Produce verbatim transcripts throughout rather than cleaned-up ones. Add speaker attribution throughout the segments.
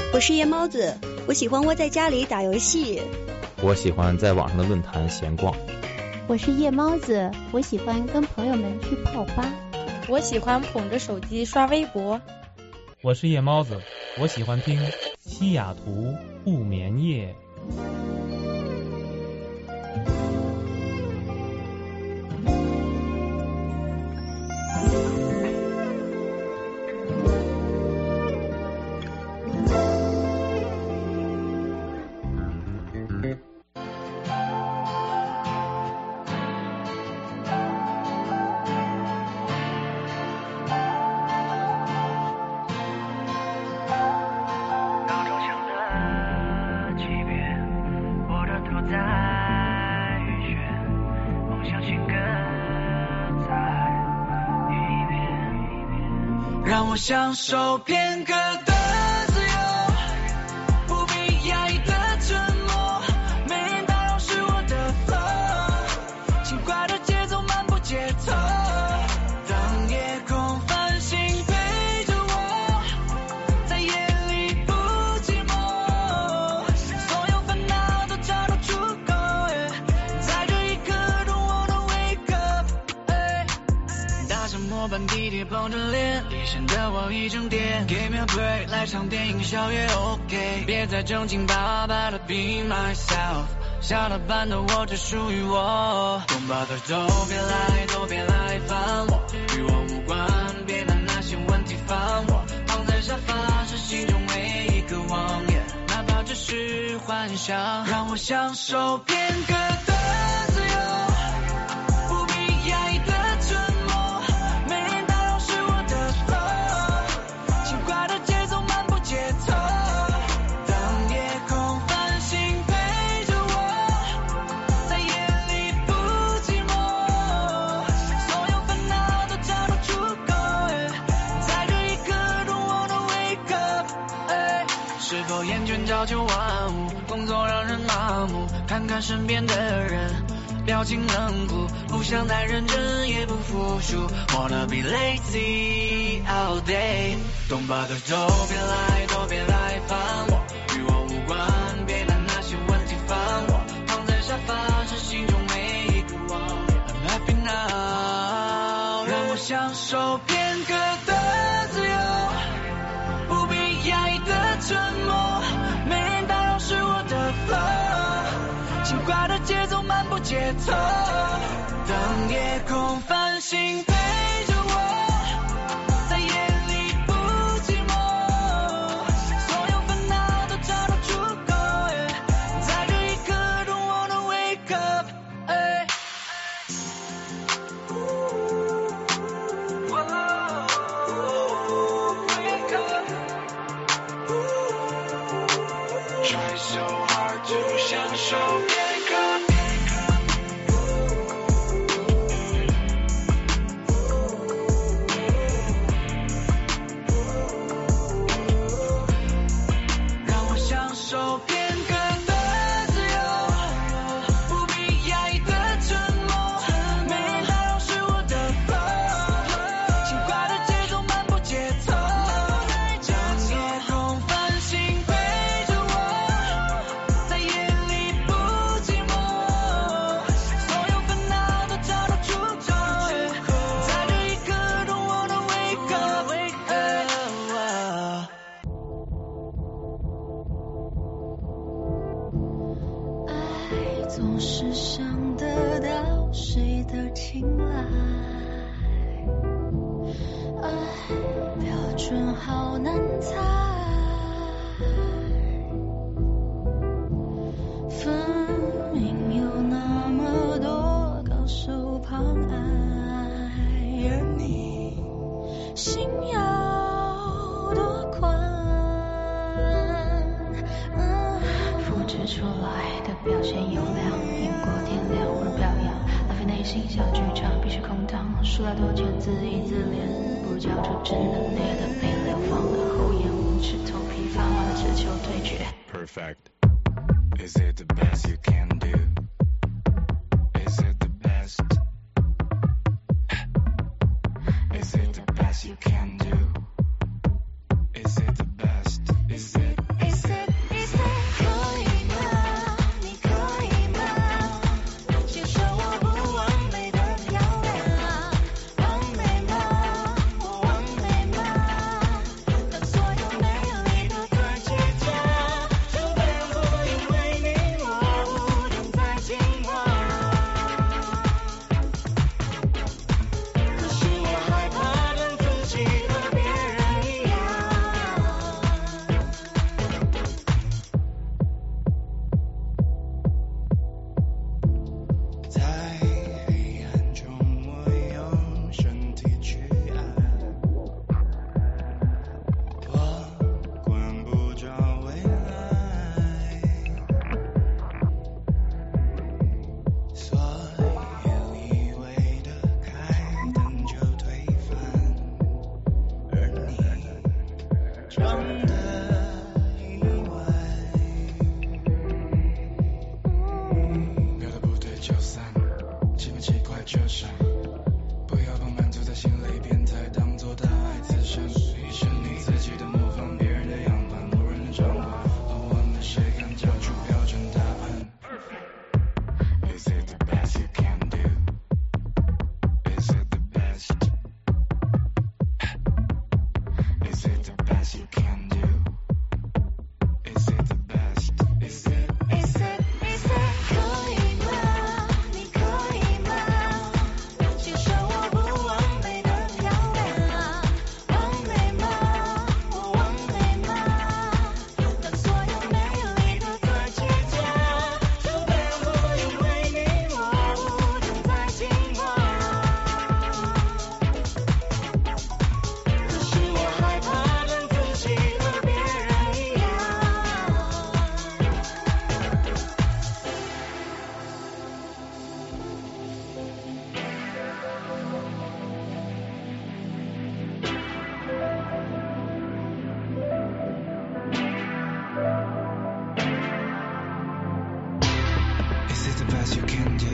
Speaker 1: 我是夜猫子，我喜欢窝在家里打游戏。
Speaker 2: 我喜欢在网上的论坛闲逛。
Speaker 3: 我是夜猫子，我喜欢跟朋友们去泡吧。
Speaker 4: 我喜欢捧着手机刷微博。
Speaker 5: 我是夜猫子，我喜欢听西雅图不眠夜。
Speaker 6: 让我享受片刻的自由，不必压抑的沉默，没人打扰是我的 flow， 轻快的节奏漫步街头，当夜空繁星陪着我，在夜里不寂寞，所有烦恼都找到出口， yeah， 在这一刻中我能 wake up， 大沙漠般地铁碰着脸，离线的我一整天 Give me a break， 来场电影笑也 OK， 别再正经八百的 be myself， 下了班的我只属于我，懂吧的都别来都别来烦我，与我无关，别拿那些问题烦我，躺在沙发是心中唯一渴望， yeah， 哪怕只是幻想，让我享受片刻的自由，不必压抑的沉默，没人打扰是我的 flow， 轻快的节奏漫步街头，当夜空繁星陪着我，在夜里不寂寞，所有烦恼都找到出口， yeah， 在这一刻中我能 wake up， yeah， 是否厌倦朝九晚五，工作让人麻木，看看身边的人表情冷酷，不想太认真也不服输， Wanna be lazy all day， 懂吧的都别来都别来烦我，与我无关，别拿那些问题烦我，躺在沙发是心中唯一渴望， I'm happy now， 让我享受片刻的自由，不必压抑的沉默，没人打扰是我的 flow， 轻快的节奏漫步街头，当夜空繁星陪着我，在夜里不寂寞，所有烦恼都找到出口， yeah， 在这一刻中我能 wake up， yeah， wake up， try so hard to 享受片刻。
Speaker 7: 总是想得到谁的青睐，爱标准好难猜，分明有那么多高手旁爱，而你心要多宽，嗯，复制出来的表现优良，赢过天亮而表扬，浪费内心小剧场必须空荡，输了多久自娱自怜，不如交出真的烈的被流放的厚颜无耻，头皮发麻的只求对决。
Speaker 8: Perfect. Is it the best you can do? Is it the best? Is it the best you can do? Is it the best? Is it? best you can do?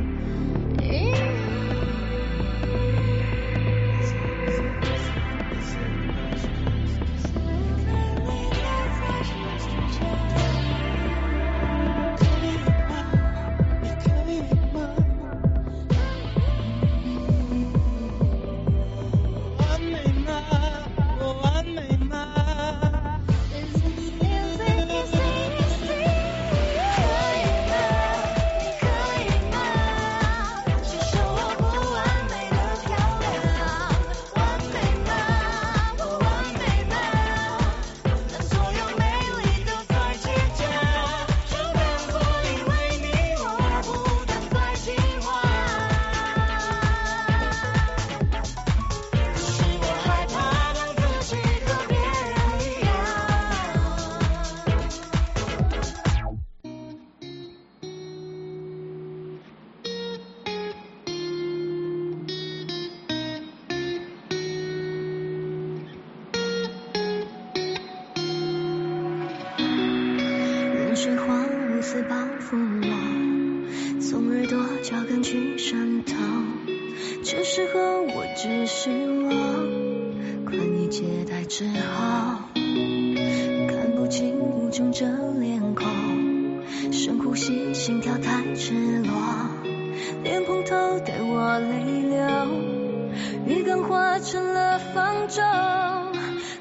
Speaker 7: 水花如丝包覆我，从耳朵脚跟去渗透，这时候我只是我，困于借贷之后，看不清无中这脸孔，深呼吸，心跳太赤裸，莲蓬头带我泪流，鱼竿化成了方舟，啊，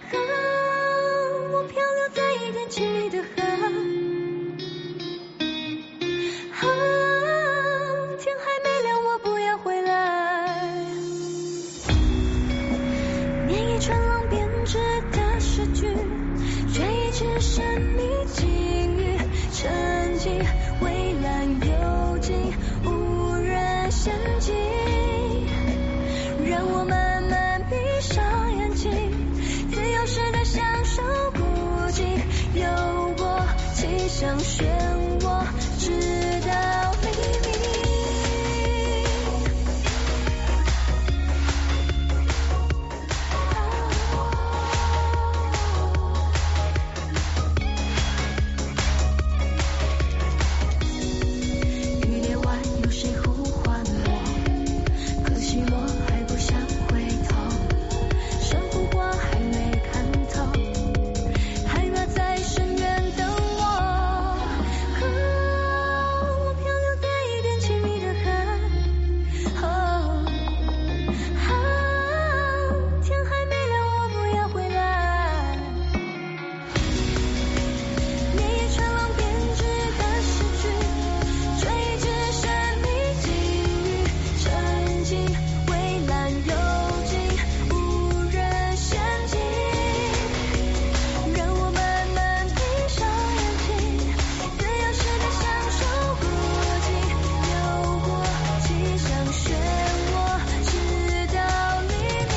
Speaker 7: 我漂流在一片亲密的河，啊，天还没亮，我不要回来。念一串浪编织的诗句，追忆只神秘境遇，沉寂蔚蓝幽静，无人陷阱。让我慢慢闭上眼睛，自由式的享受孤寂，游过气象漩涡，直到黎明。雨帘外有谁呼唤我？可惜我还不想回头，山湖花还没看透，害怕在深渊等我。啊，我漂流在一片亲密的河，哦，啊，天还没亮，我不要回来。念一串浪编织的诗句，追忆只神秘境遇，沉寂蔚蓝幽静，无人陷阱。让我慢慢闭上眼睛，自由式的享受孤寂，游过气象漩涡，直到黎明。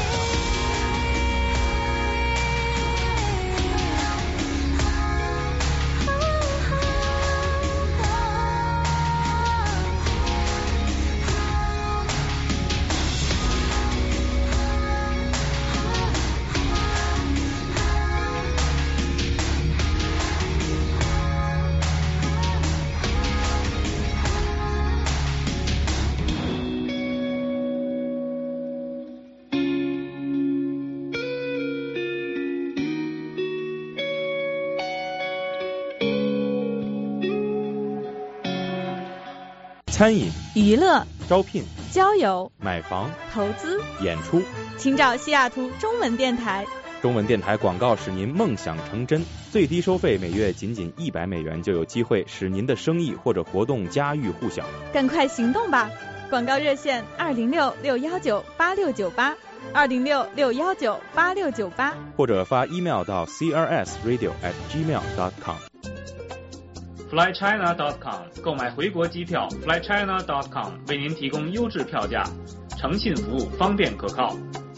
Speaker 2: 餐饮、
Speaker 4: 娱乐、
Speaker 2: 招聘、
Speaker 4: 交友、
Speaker 2: 买房、
Speaker 4: 投资，
Speaker 2: 演出，
Speaker 4: 请找西雅图中文电台。
Speaker 2: 中文电台广告使您梦想成真，最低收费每月仅仅一百美元，就有机会使您的生意或者活动家喻户晓。
Speaker 4: 赶快行动吧！广告热线二零六六幺九八六九八，二零六六幺九八六九八，
Speaker 2: 或者发 email 到 c r s radio at gmail dot com。fly china dot com 购买回国机票 fly china dot com 为您提供优质票价，诚信服务，方便可靠。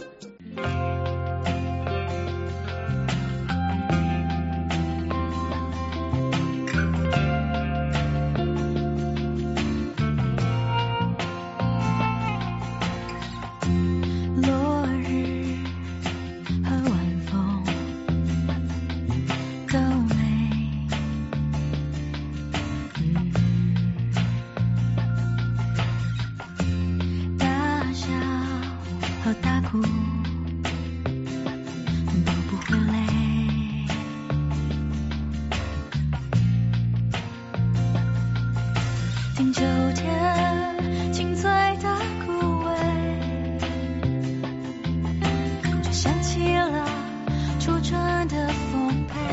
Speaker 7: 落日和晚风都美，嗯， 听秋天清脆的枯萎，就想起了初春的丰沛。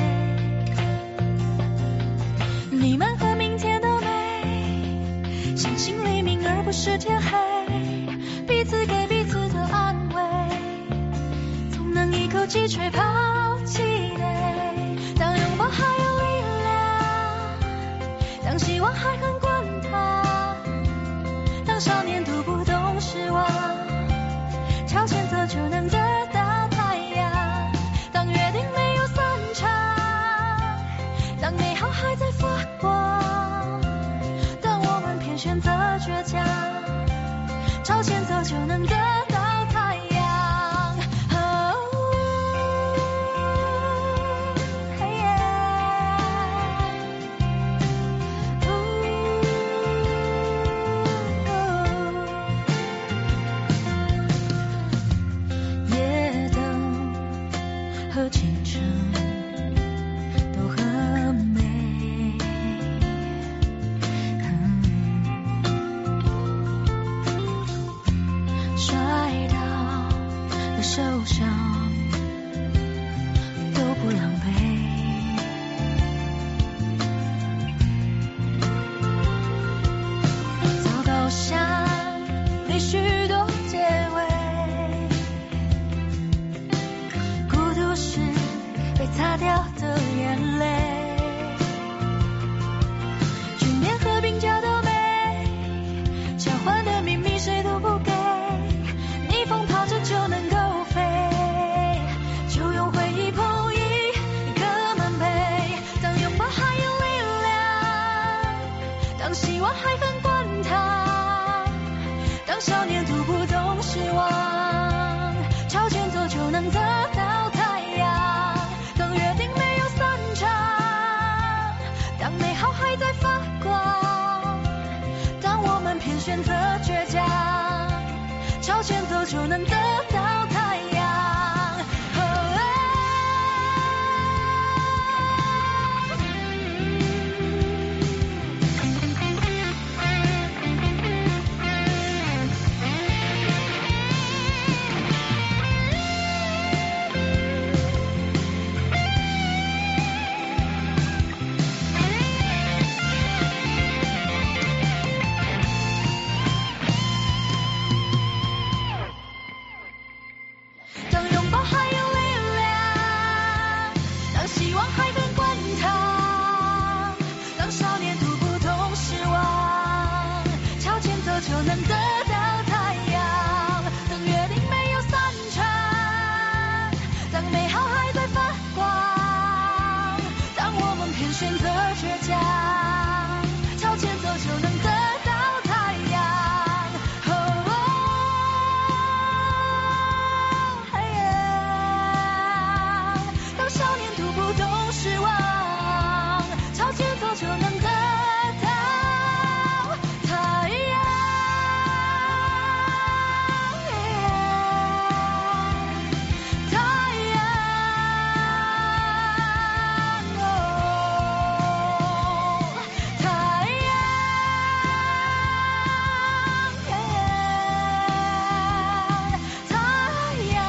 Speaker 7: 你们和明天都美，相信黎明而不是天黑，彼此给彼此的安慰，总能一口气吹跑气馁。当拥抱还有力量，当希望还很滚烫，当少年读不懂失望，朝前走就能得到太阳。当约定没有散场，当美好还在发光，当我们偏选择倔强，朝前走就能得到太阳。哦嘿耶哦夜灯和清晨都很美，摔倒和受伤都不狼狈，糟糕想你许多结尾，孤独是被擦掉的眼泪，去年和平家都美，交换的秘密谁都不给，逆风跑着就能够飞，就用回忆捧一个满杯。当拥抱还有力量，当希望还很滚烫，当少年读不懂失望，朝前走就能得到太阳。当约定没有散场，当美好还在发光，当我们偏选择倔强，朝前走就能得到太阳。哦当拥抱还有力量，当希望还很滚烫，当少年读不懂失望，朝前走就能得到太阳。当约定没有散场，当美好还在发光，当我们偏选择倔强，朝前走就能得到太阳。哦嘿耶当少年读不懂失望，朝前走就能得到太阳。太阳哦太阳太阳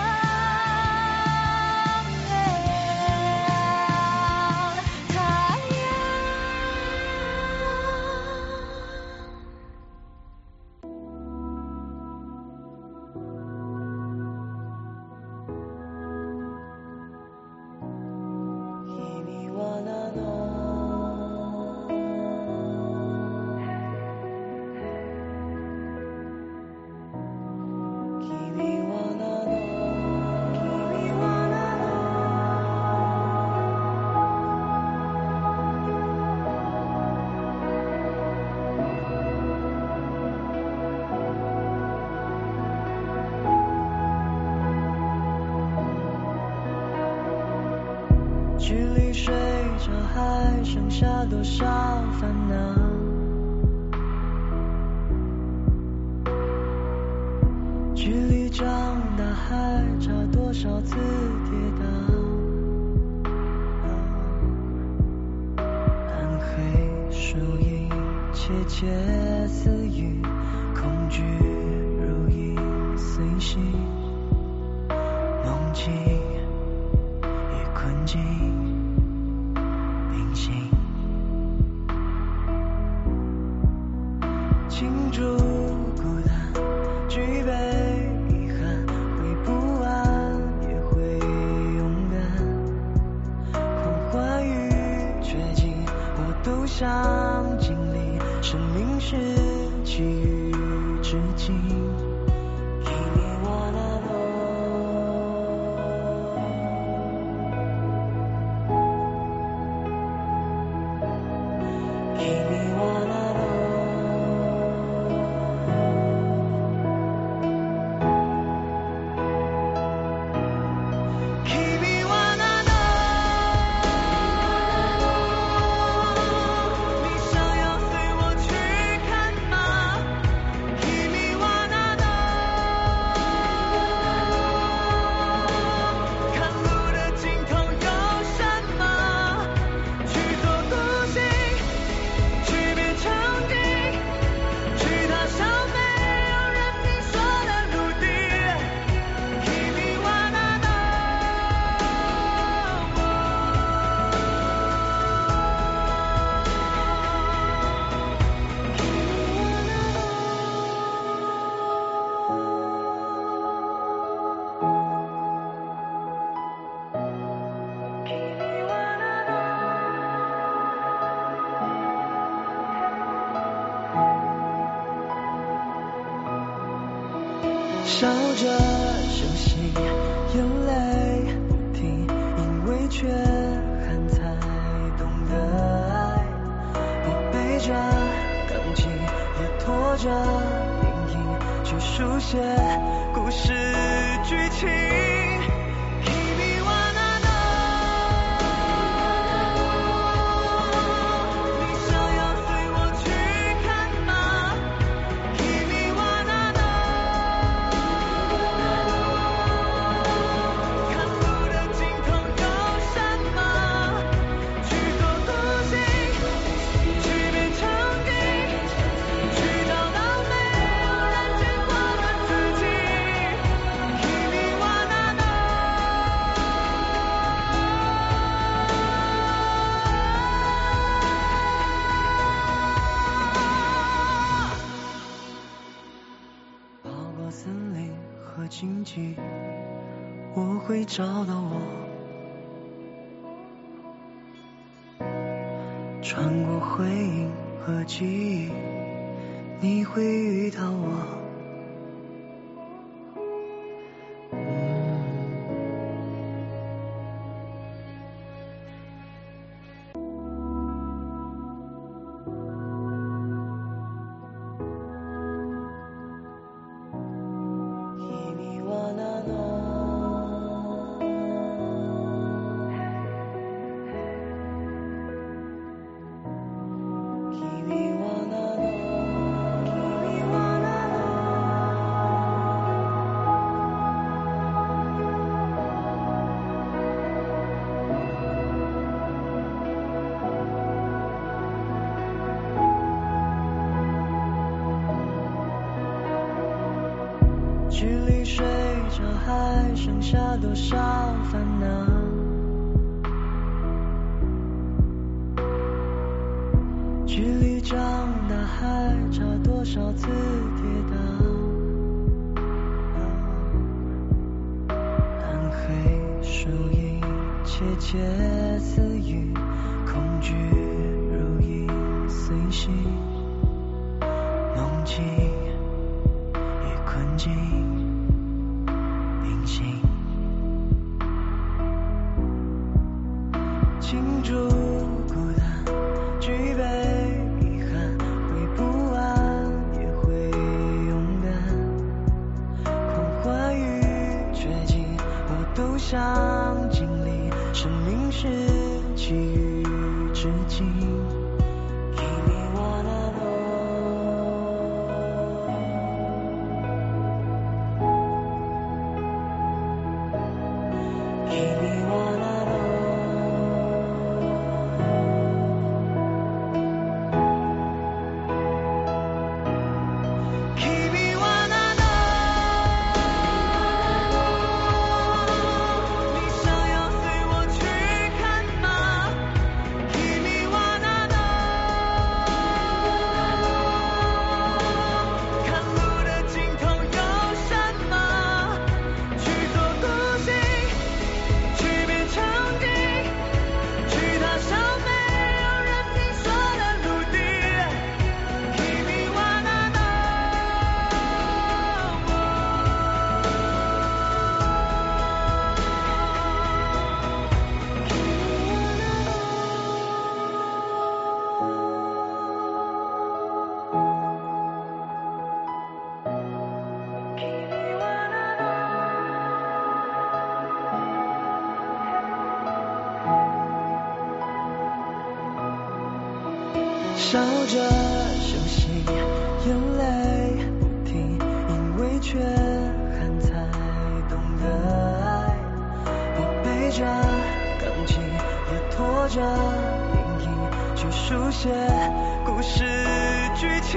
Speaker 7: 太阳。
Speaker 9: 距离睡着还剩下多少烦恼？距离长大还差多少次跌倒？暗黑树影前窃窃私语，恐惧如影随形，梦境与困境并行，庆祝孤单，举杯遗憾，会不安也会勇敢，狂欢与绝境我都想经历，生命是奇遇之境。笑着休息，眼泪不停，因为缺憾才懂得爱。我背着钢琴，也拖着阴影，去书写故事剧情。荆棘，我会找到我，穿过回忆和记忆，你会遇到我。距离睡着还剩下多少烦恼？距离长大还差多少次跌倒？暗黑树影，窃窃私语，恐惧如影随形，梦境与困境并行，庆祝孤单，举杯遗憾，会不安也会勇敢，狂欢与绝境我都想经历，生命是奇遇之境。 笑着休息，眼泪不停，因为缺憾才懂得爱。我背着钢琴，也拖着阴影，去书写故事剧情。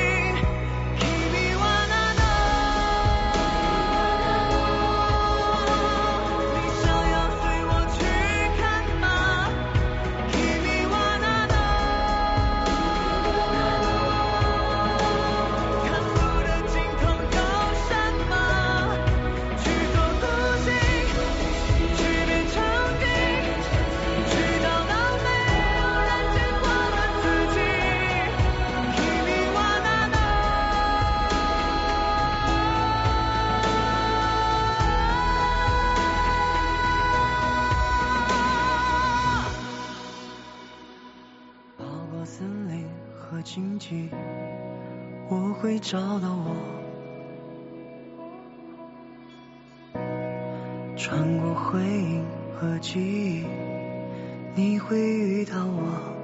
Speaker 9: 荆棘，我会找到我，穿过回忆和记忆，你会遇到我。